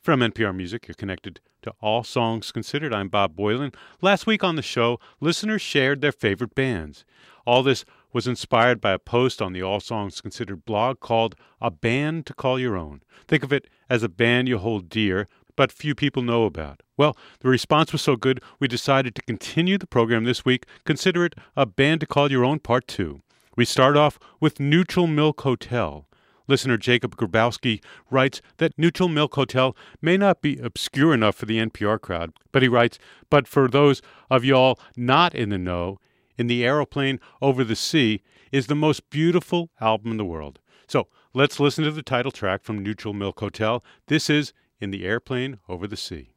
From NPR Music, you're connected to All Songs Considered. I'm Bob Boylan. Last week on the show, listeners shared their favorite bands. All this was inspired by a post on the All Songs Considered blog called A Band to Call Your Own. Think of it as a band you hold dear, but few people know about. Well, the response was so good, we decided to continue the program this week. Consider it A Band to Call Your Own Part 2. We start off with Neutral Milk Hotel. Listener Jacob Grabowski writes that Neutral Milk Hotel may not be obscure enough for the NPR crowd, but he writes, but for those of y'all not in the know, In the Aeroplane Over the Sea is the most beautiful album in the world. So let's listen to the title track from Neutral Milk Hotel. This is In the Airplane Over the Sea.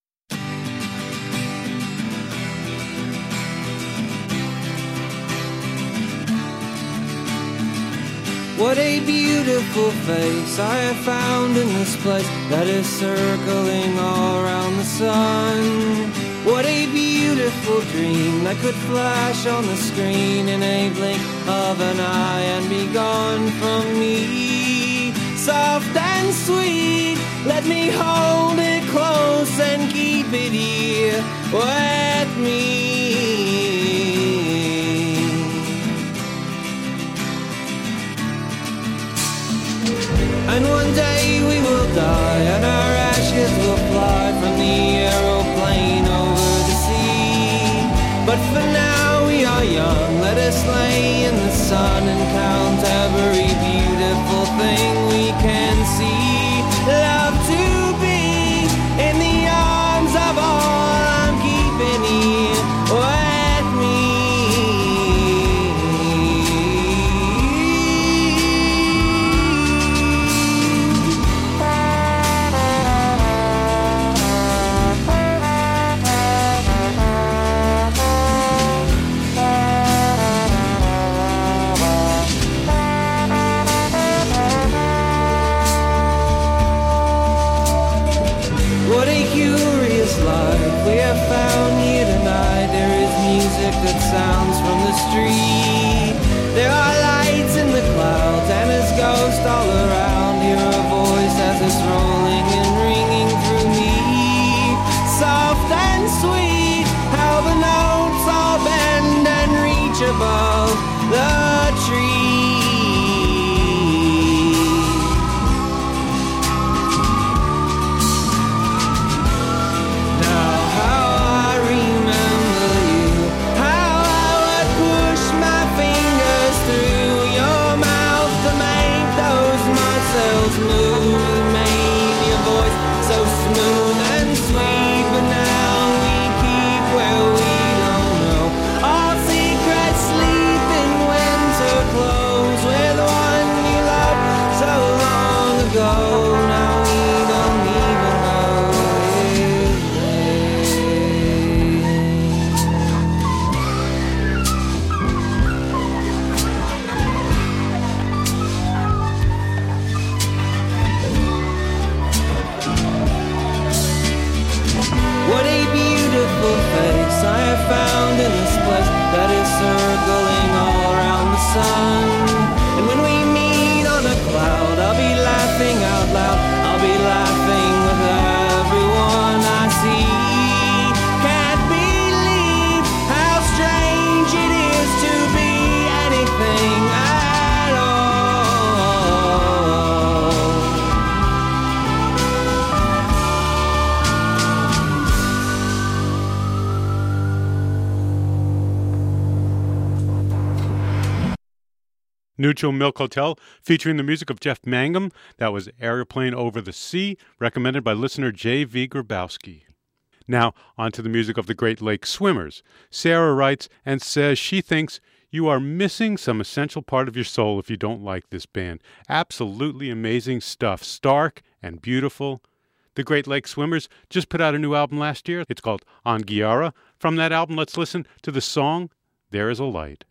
What a beautiful face I have found in this place that is circling all around the sun. What a beautiful dream that could flash on the screen in a blink of an eye and be gone from me. Soft and sweet, let me hold it close and keep it here with me. And one day we will die and our ashes will fly from the aeroplane over the sea. But for now we are young, let us lay in the sun and count every beautiful thing we can see. Love to be in the arms of all I'm keeping here with me. That sounds from the street. There are lights in the clouds and there's ghosts all around. Hear a voice as it's rolling and ringing through me. Soft and sweet, how the notes all bend and reach above the tree. Now how I remember you, smooth, made your voice so smooth and sweet, but now we keep where we don't know. All secrets sleep in winter clothes with one you loved so long ago. Now we don't even know I have found in this place that is circling all around the sun. And when we meet on a cloud, I'll be laughing out loud. I'll be laughing with everyone I see. Can't believe how strange it is to be anything at all. Neutral Milk Hotel, featuring the music of Jeff Mangum. That was Airplane Over the Sea, recommended by listener J.V. Grabowski. Now, on to the music of the Great Lake Swimmers. Sarah writes and says she thinks you are missing some essential part of your soul if you don't like this band. Absolutely amazing stuff, stark and beautiful. The Great Lake Swimmers just put out a new album last year. It's called Anguiara. From that album, let's listen to the song, There Is a Light.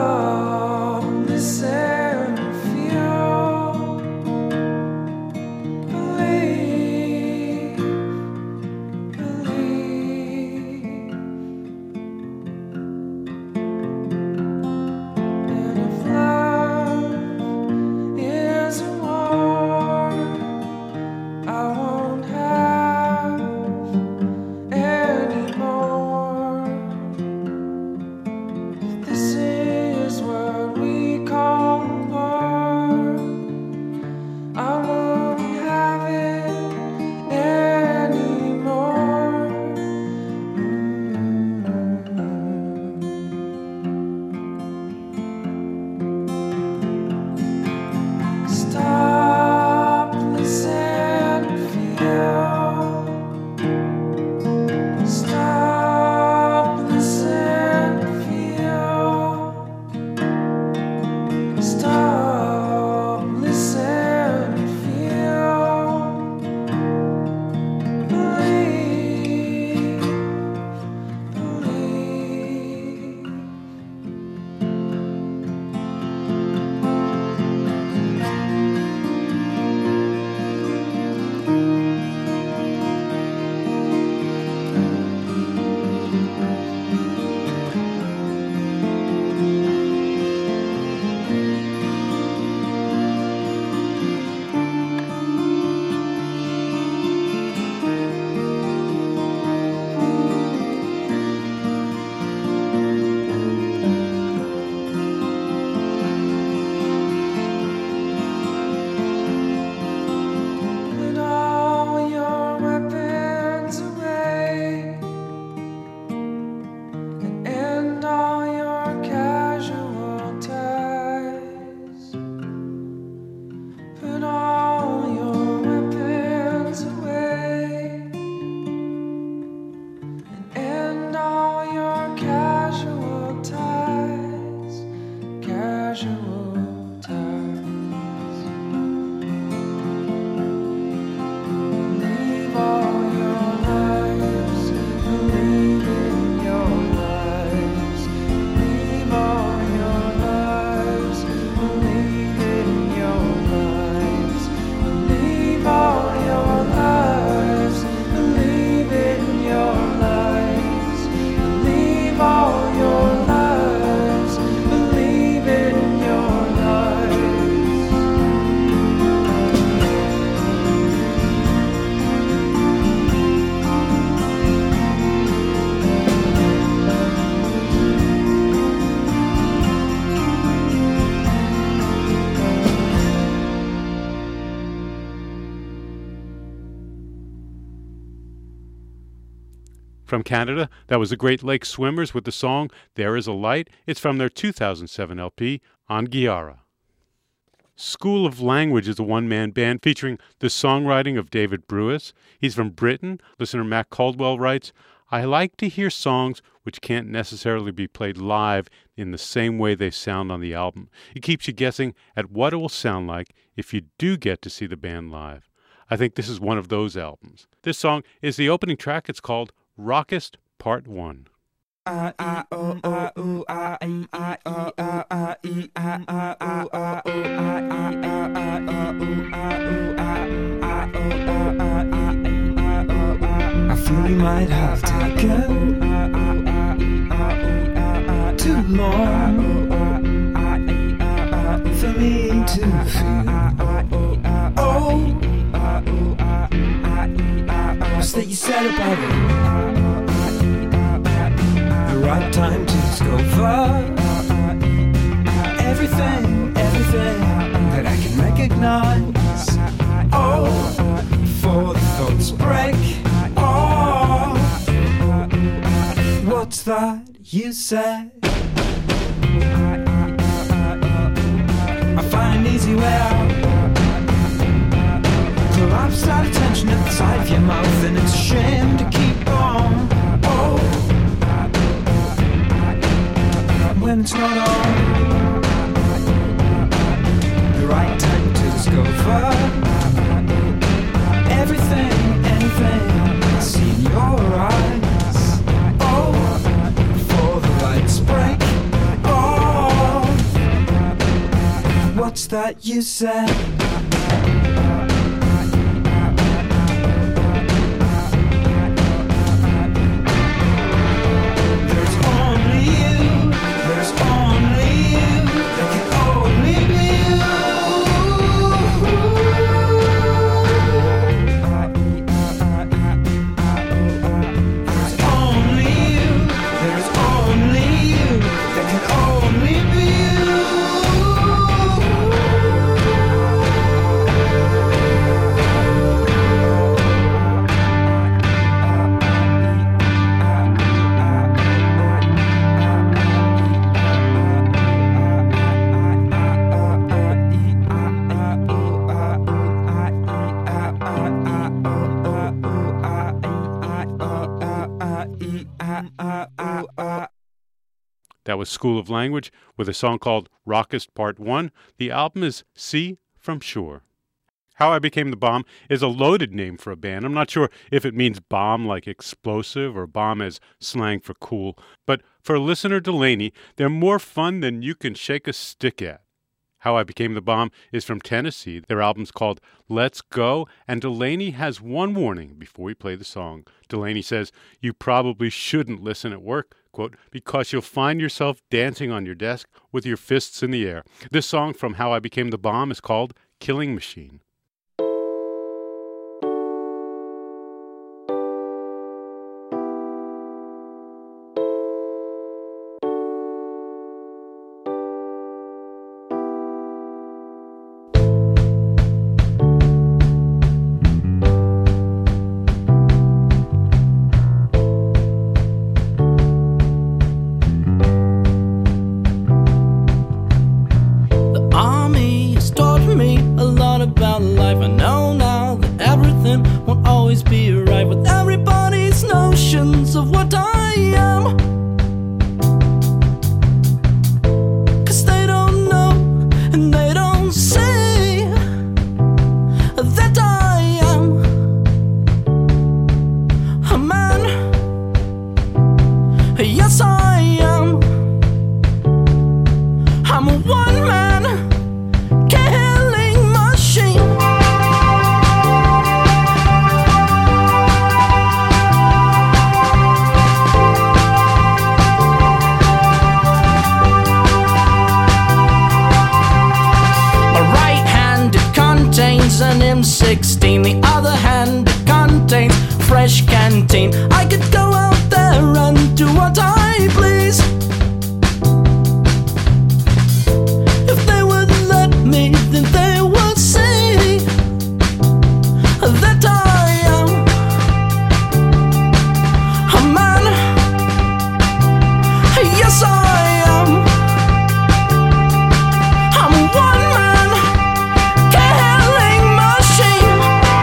From Canada, that was the Great Lakes Swimmers with the song There Is a Light. It's from their 2007 LP, Anguilla. School of Language is a one-man band featuring the songwriting of David Brewis. He's from Britain. Listener Matt Caldwell writes, I like to hear songs which can't necessarily be played live in the same way they sound on the album. It keeps you guessing at what it will sound like if you do get to see the band live. I think this is one of those albums. This song is the opening track. It's called Rockist Part 1. I feel we might have taken too long for me to feel. What's that you said about it? The right time to discover everything that I can recognize. Oh, before the thoughts break. Oh, what's that you said? I find an easy way out. Collapse that attention at the side of your mouth, and it's a shame to keep on. Oh, when it's not on. The right time to discover everything, anything I see in your eyes. Oh, before the lights break. Oh, What's that you said? That was School of Language with a song called Rockist Part 1. The album is Sea from Shore. How I Became the Bomb is a loaded name for a band. I'm not sure if it means bomb like explosive or bomb as slang for cool, but for listener Delaney, they're more fun than you can shake a stick at. How I Became the Bomb is from Tennessee. Their album's called Let's Go, and Delaney has one warning before we play the song. Delaney says, you probably shouldn't listen at work, quote, because you'll find yourself dancing on your desk with your fists in the air. This song from How I Became the Bomb is called Killing Machine. Of what I am, 'cause they don't know and they don't say that I am a man. Yes, I am. I'm a one-man killing machine. An M16, the other hand contains fresh canteen. I could go out there and do what I please if they would let me, then they would see that I am a man. Yes, I am. I'm a one-man killing machine.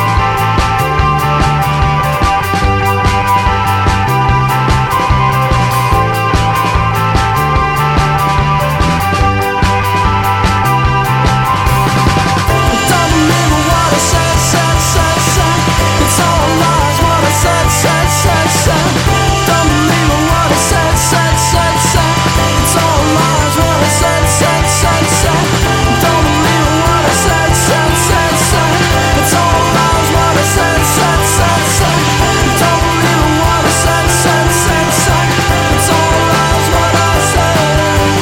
Don't believe what I said. It's all lies what I said. Don't believe what I said. It's all lies what I said. Don't believe what I said. It's all lies what I said. Don't believe what I said. It's all lies what I said.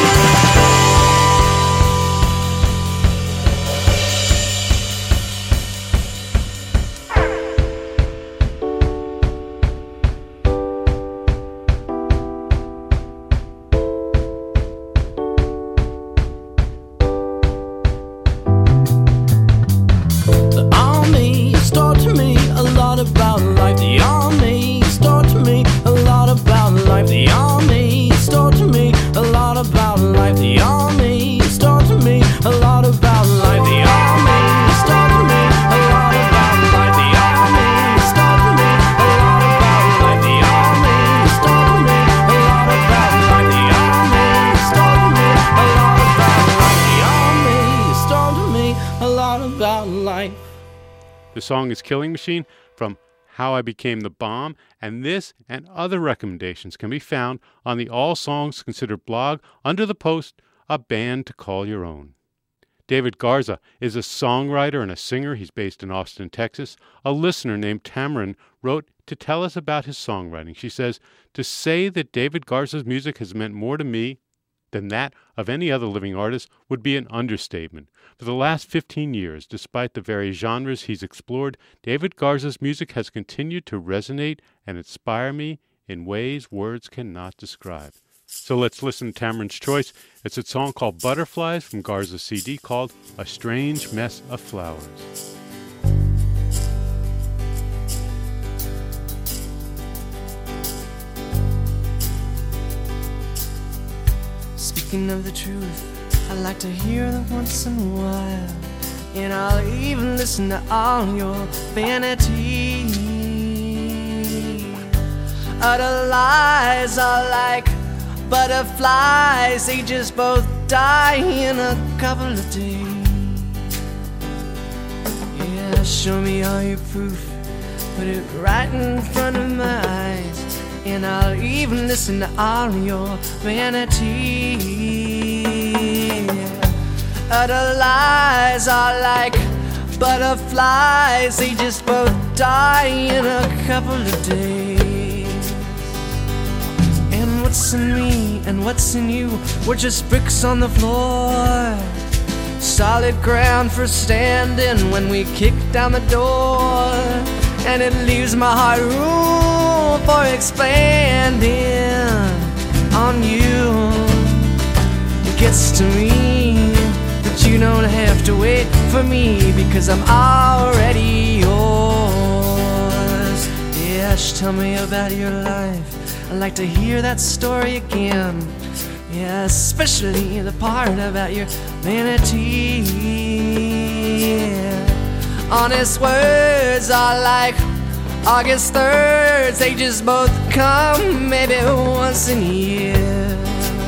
The army has taught me a lot about life. The army has taught me a lot about life. The army has taught me a lot about life. The army has taught me a lot about life. The army has taught me a lot about life. The army has taught me a lot about life. The army has taught me a lot about life. The army has taught me a lot about life. The army has taught me a lot about life. The song is Killing Machine from How I Became the Bomb, and this and other recommendations can be found on the All Songs Considered blog under the post A Band to Call Your Own. David Garza is a songwriter and a singer. He's based in Austin, Texas. A listener named Tamarin wrote to tell us about his songwriting. She says, "To say that David Garza's music has meant more to me than that of any other living artist would be an understatement. For the last 15 years, despite the various genres he's explored, David Garza's music has continued to resonate and inspire me in ways words cannot describe." So let's listen to Tamarin's choice. It's a song called Butterflies from Garza's CD called A Strange Mess of Flowers. Speaking of the truth, I like to hear them once in a while, and I'll even listen to all your vanity. Utter lies are like butterflies, they just both die in a couple of days. Yeah, show me all your proof, put it right in front of my eyes, and I'll even listen to all your vanity. Utter lies are like butterflies, they just both die in a couple of days. And what's in me and what's in you, we're just bricks on the floor, solid ground for standing when we kick down the door. And it leaves my heart room for expanding on you. It gets to me, but you don't have to wait for me, because I'm already yours. Yes, tell me about your life, I'd like to hear that story again. Yeah, especially the part about your vanity. Honest words are like August 3rds, they just both come maybe once in a year.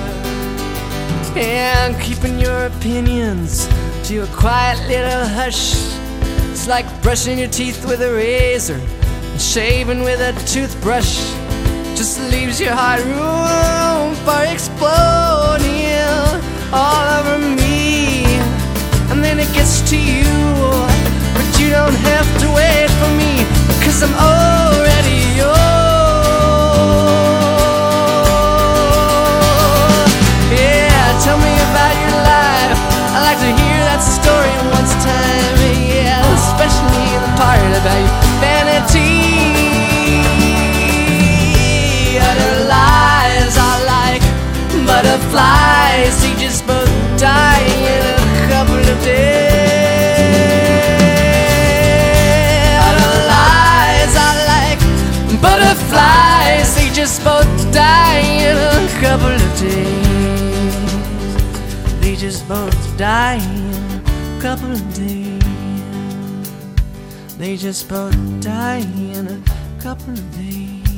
And keeping your opinions to a quiet little hush, it's like brushing your teeth with a razor and shaving with a toothbrush. Just leaves your heart room for exploding all over me. And then it gets to you, but you don't have to wait for me, 'cause I'm already yours. Yeah, tell me about your life, I'd like to hear that story once time. Yeah, especially the part about your vanity. Other lies are like butterflies, they just both die in a couple of days. Other lies are like butterflies, they just both die in a couple of days. They just both die in a couple of days. They just both die in a couple of days.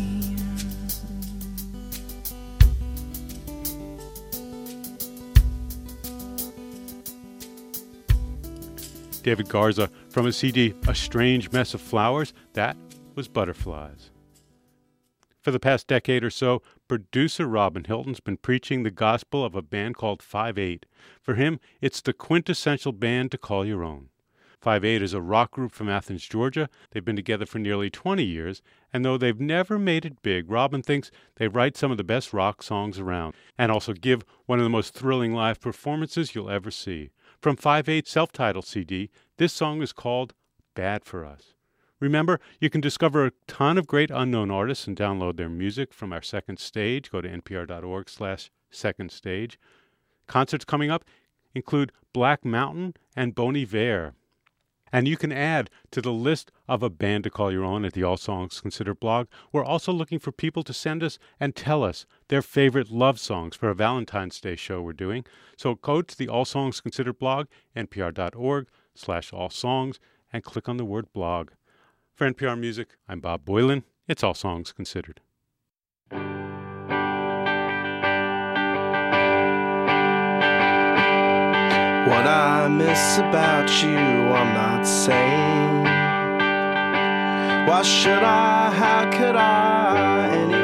David Garza from his CD, A Strange Mess of Flowers. That was Butterflies. For the past decade or so, producer Robin Hilton's been preaching the gospel of a band called 5/8. For him, it's the quintessential band to call your own. 5/8 is a rock group from Athens, Georgia. They've been together for nearly 20 years, and though they've never made it big, Robin thinks they write some of the best rock songs around, and also give one of the most thrilling live performances you'll ever see. From 5/8's self-titled CD, this song is called Bad for Us. Remember, you can discover a ton of great unknown artists and download their music from our Second Stage. Go to npr.org/Second Stage. Concerts coming up include Black Mountain and Bon Iver. And you can add to the list of a band to call your own at the All Songs Considered blog. We're also looking for people to send us and tell us their favorite love songs for a Valentine's Day show we're doing. So go to the All Songs Considered blog, npr.org/allsongs, and click on the word blog. For NPR Music, I'm Bob Boilen. It's All Songs Considered. What I miss about you, I'm not saying. Why should I, how could I, anyway?